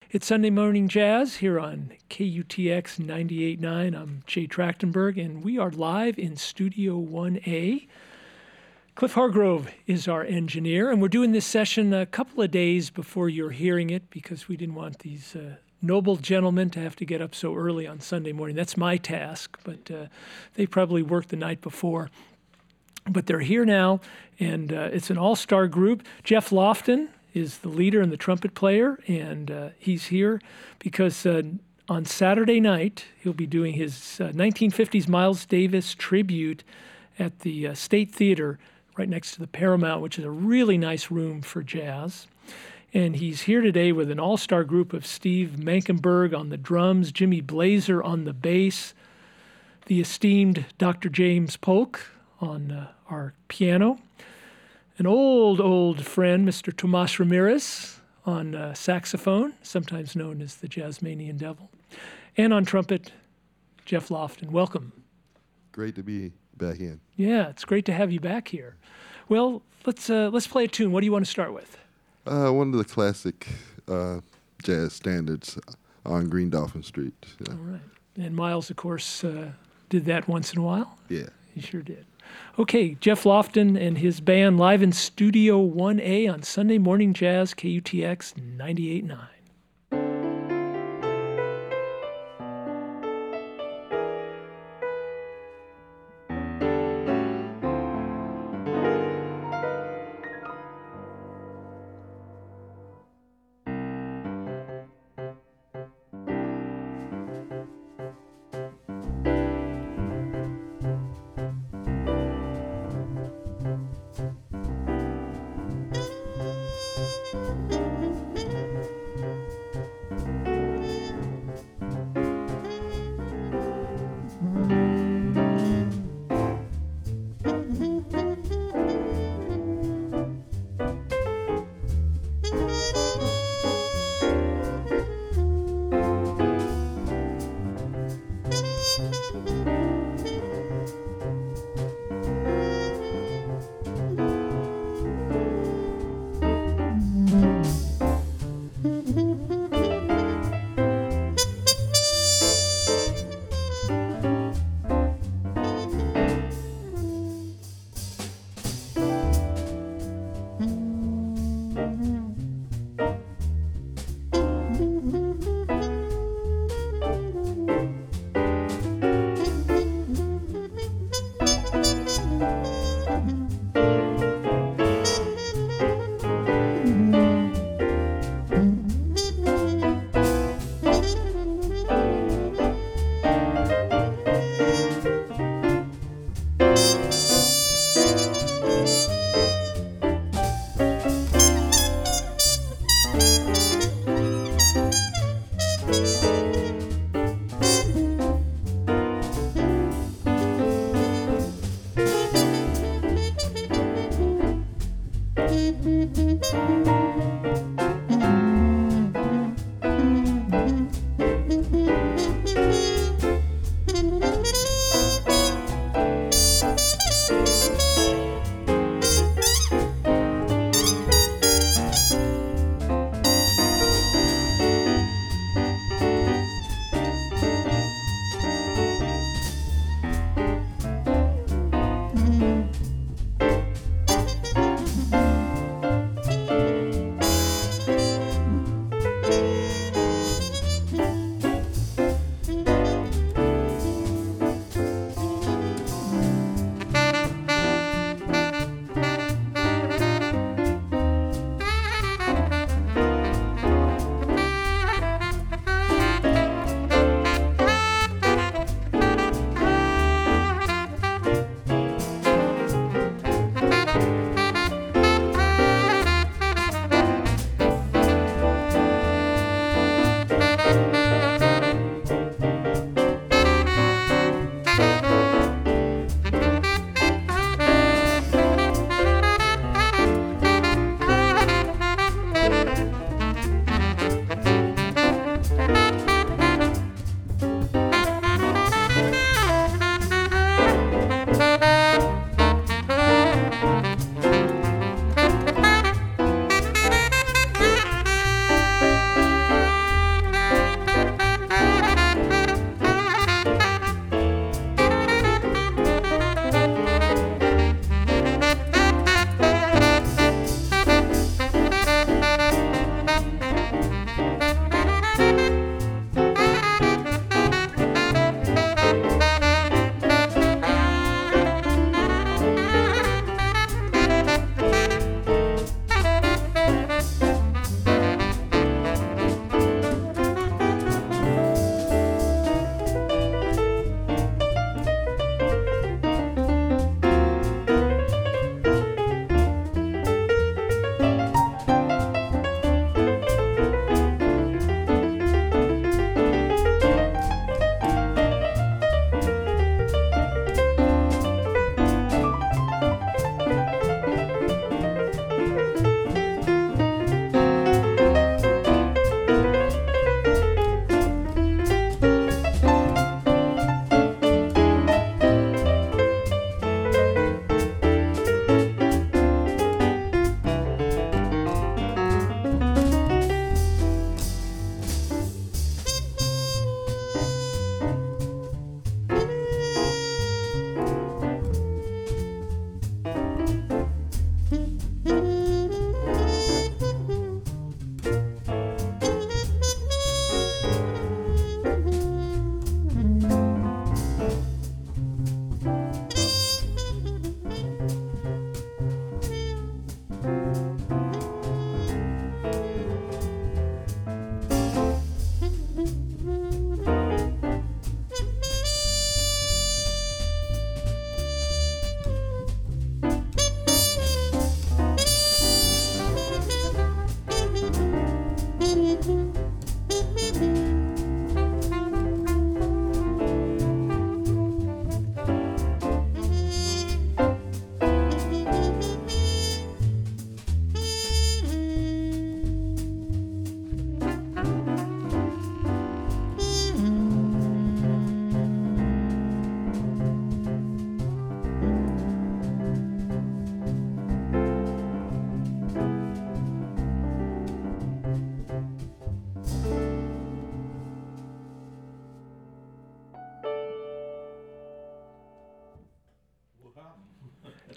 It's Sunday Morning Jazz here on KUTX 98.9. I'm Jay Trachtenberg, and we are live in Studio 1A. Cliff Hargrove is our engineer, and we're doing this session a couple of days before you're hearing it because we didn't want these noble gentlemen to have to get up so early on Sunday morning. That's my task, but they probably worked the night before. But they're here now, and it's an all-star group. Jeff Lofton is the leader and the trumpet player, and he's here because on Saturday night, he'll be doing his 1950s Miles Davis tribute at the State Theater right next to the Paramount, which is a really nice room for jazz. And he's here today with an all-star group of Steve Mankenberg on the drums, Jimmy Blazer on the bass, the esteemed Dr. James Polk on our piano, an old friend, Mr. Tomas Ramirez, on saxophone, sometimes known as the Jazzmanian Devil, and on trumpet, Jeff Lofton. Welcome. Great to be back in. Yeah, it's great to have you back here. Well, let's play a tune. What do you want to start with? One of the classic jazz standards on Green Dolphin Street. All right. And Miles, of course, did that once in a while. Yeah. He sure did. Okay, Jeff Lofton and his band live in Studio 1A on Sunday Morning Jazz, KUTX 98.9.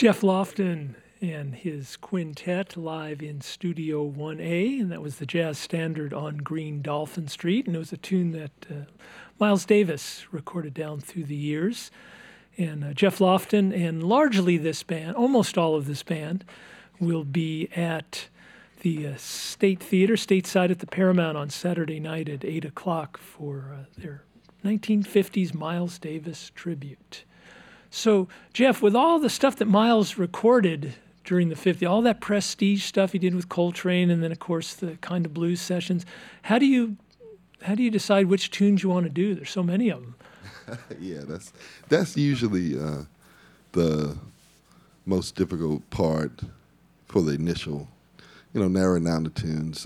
Jeff Lofton and his quintet live in Studio 1A, and that was the jazz standard on Green Dolphin Street, and it was a tune that Miles Davis recorded down through the years. And Jeff Lofton and largely this band, almost all of this band, will be at the State Theater, stateside at the Paramount on Saturday night at 8 o'clock for their 1950s Miles Davis tribute. So, Jeff, with all the stuff that Miles recorded during the 50s, all that prestige stuff he did with Coltrane, and then, of course, the Kind of Blues sessions, how do you decide which tunes you want to do? There's so many of them. Yeah, that's usually the most difficult part for the initial, narrowing down the tunes.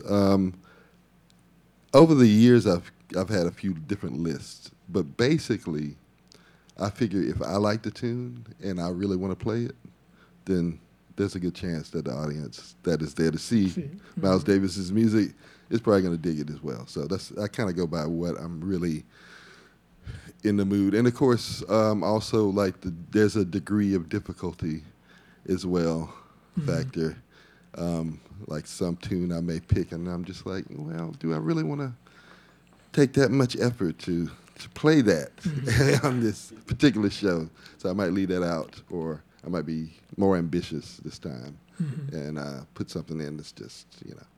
Over the years, I've had a few different lists, but basically, I figure if I like the tune and I really want to play it, then there's a good chance that the audience that is there to see Miles Davis's music is probably going to dig it as well. So I kind of go by what I'm really in the mood. And of course, also there's a degree of difficulty as well factor. Like some tune I may pick, and I'm just like, well, do I really want to take that much effort to play that on this particular show? So I might leave that out, or I might be more ambitious this time and put something in that's just,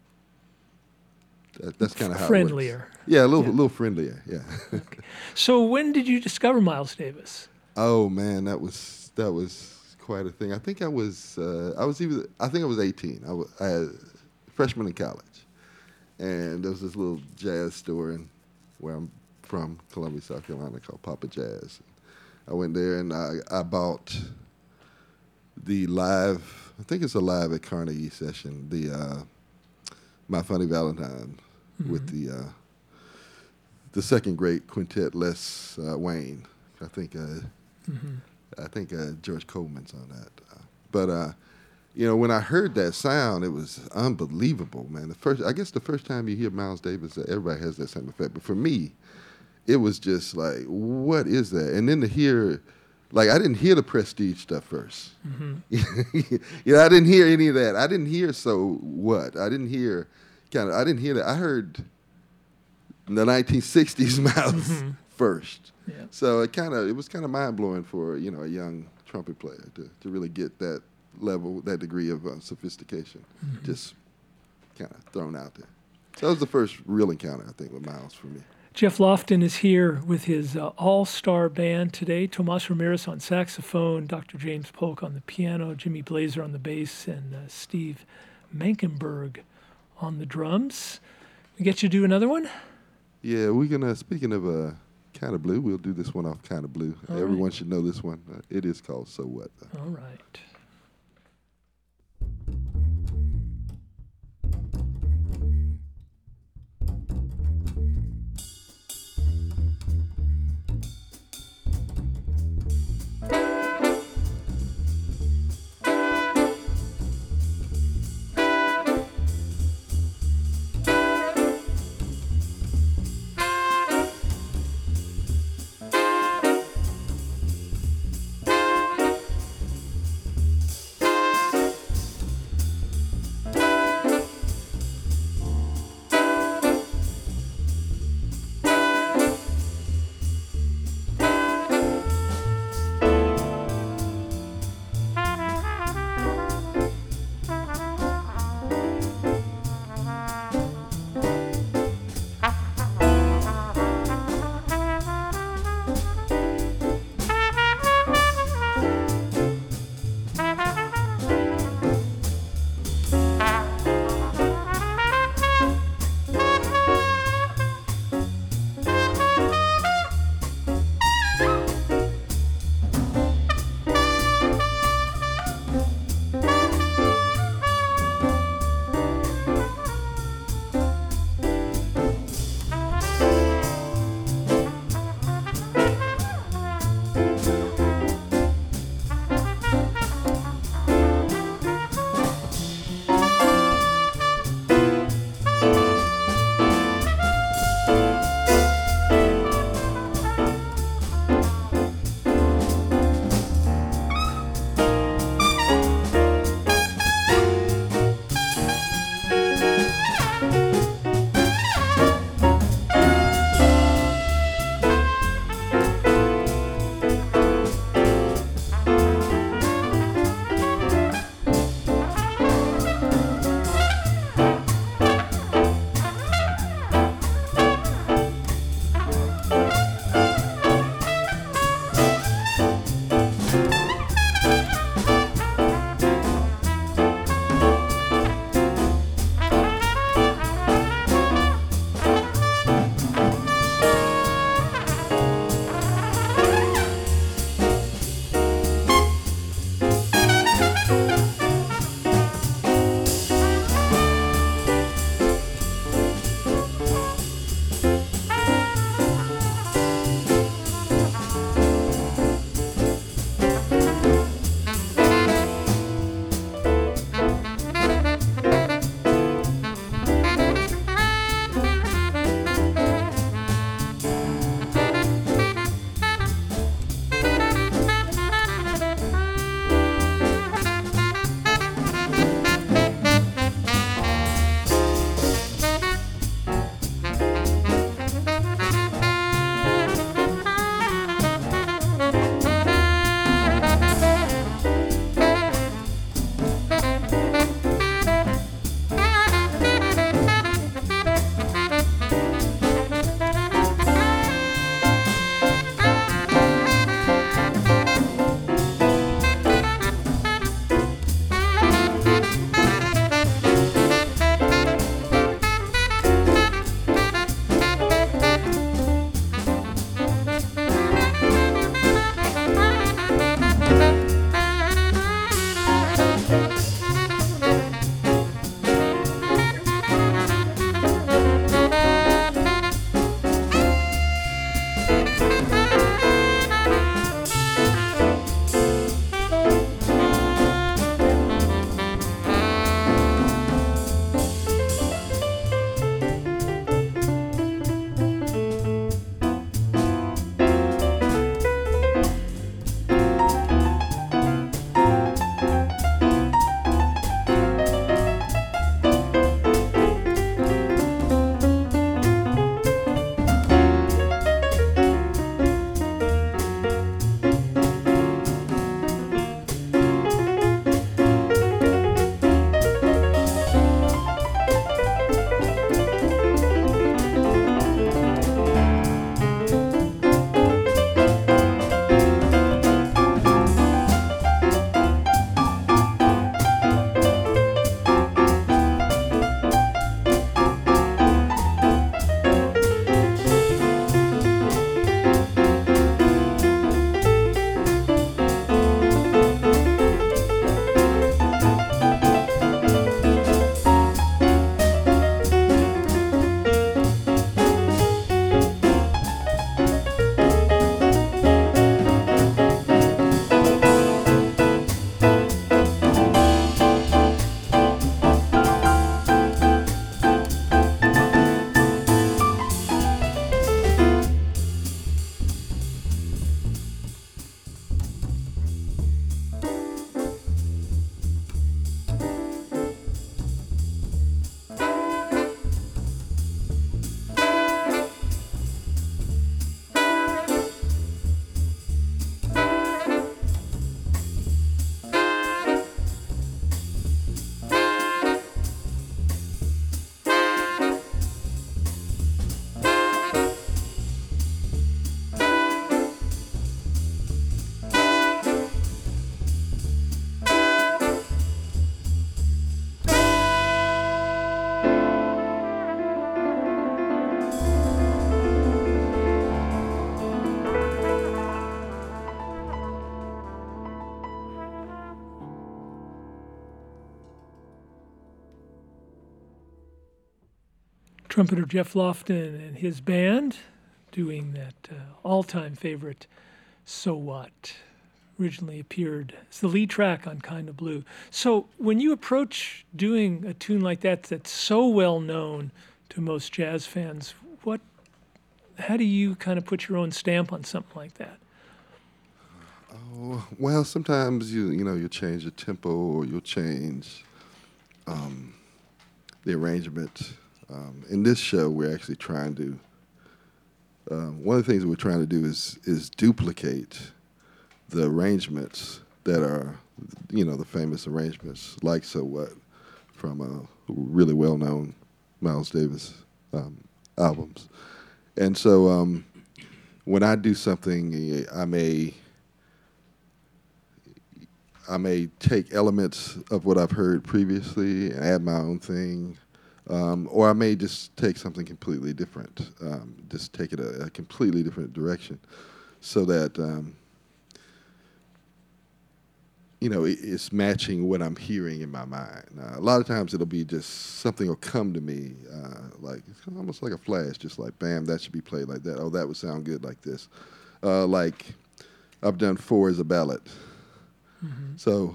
that's kind of how friendlier. It works. Yeah, a little friendlier. Yeah. Okay. So when did you discover Miles Davis? Oh man, that was quite a thing. I think I was 18. I was a freshman in college, and there was this little jazz store where I'm from, Columbia, South Carolina, called Papa Jazz. I went there and I bought the live, I think it's a live at Carnegie session, the My Funny Valentine with the second great quintet, Les Wayne. I think George Coleman's on that. But when I heard that sound, it was unbelievable, man. I guess the first time you hear Miles Davis, everybody has that same effect. But for me, it was just like, what is that? And then to hear, I didn't hear the prestige stuff first. I didn't hear any of that. I didn't hear So What. I didn't hear that. I heard the 1960s Miles first. Yeah. So it was kind of mind-blowing for, a young trumpet player to really get that level, that degree of sophistication just kind of thrown out there. So that was the first real encounter, I think, with Miles for me. Jeff Lofton is here with his all-star band today. Tomas Ramirez on saxophone, Dr. James Polk on the piano, Jimmy Blazer on the bass, and Steve Mankenberg on the drums. We get you to do another one? Yeah, we're going to, speaking of Kind of Blue, we'll do this one off Kind of Blue. All Everyone right. should know this one. It is called So What. All right. trumpeter Jeff Lofton and his band doing that all-time favorite, So What. Originally appeared as the lead track on Kinda Blue. So when you approach doing a tune like that that's so well known to most jazz fans, how do you kind of put your own stamp on something like that? Oh, well, sometimes you'll change the tempo or you'll change the arrangement. In this show, we're actually trying to. One of the things we're trying to do is duplicate the arrangements that are, the famous arrangements like "So What" from really well-known Miles Davis albums. And so when I do something, I may take elements of what I've heard previously and add my own thing, or I may just take something completely different, just take it a completely different direction, so that it's matching what I'm hearing in my mind. A lot of times it'll be just something will come to me, like it's almost like a flash, just like bam, that should be played like that. Oh, that would sound good like this. Like I've done "Four" as a ballad. Mm-hmm. So,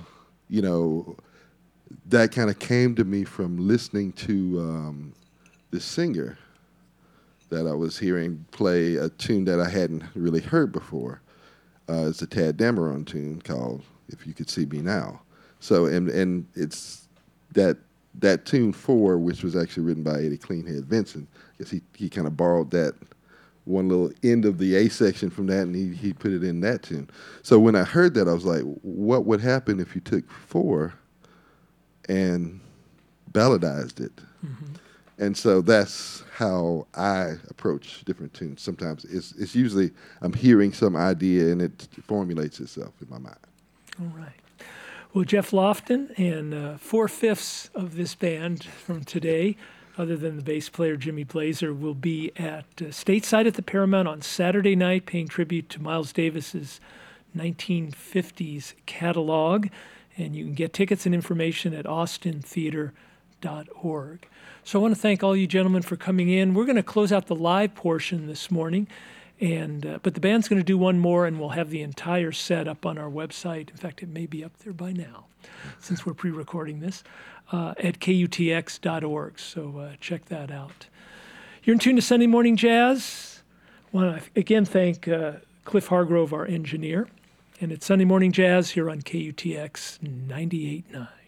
that kind of came to me from listening to this singer that I was hearing play a tune that I hadn't really heard before. It's a Tad Dameron tune called "If You Could See Me Now." So, and it's that tune "Four," which was actually written by Eddie Cleanhead Vinson. I guess he kind of borrowed that one little end of the A section from that, and he put it in that tune. So when I heard that, I was like, what would happen if you took "Four" and balladized it? Mm-hmm. And so that's how I approach different tunes. Sometimes it's usually I'm hearing some idea, and it formulates itself in my mind. All right. Well, Jeff Lofton and 4/5 of this band from today, other than the bass player Jimmy Blazer, will be at stateside at the Paramount on Saturday night, paying tribute to Miles Davis's 1950s catalog. And you can get tickets and information at austintheater.org. So I want to thank all you gentlemen for coming in. We're going to close out the live portion this morning, but the band's going to do one more, and we'll have the entire set up on our website. In fact, it may be up there by now, since we're pre-recording this. At KUTX.org, so check that out. You're in tune to Sunday Morning Jazz. I want to again thank Cliff Hargrove, our engineer, and it's Sunday Morning Jazz here on KUTX 98.9.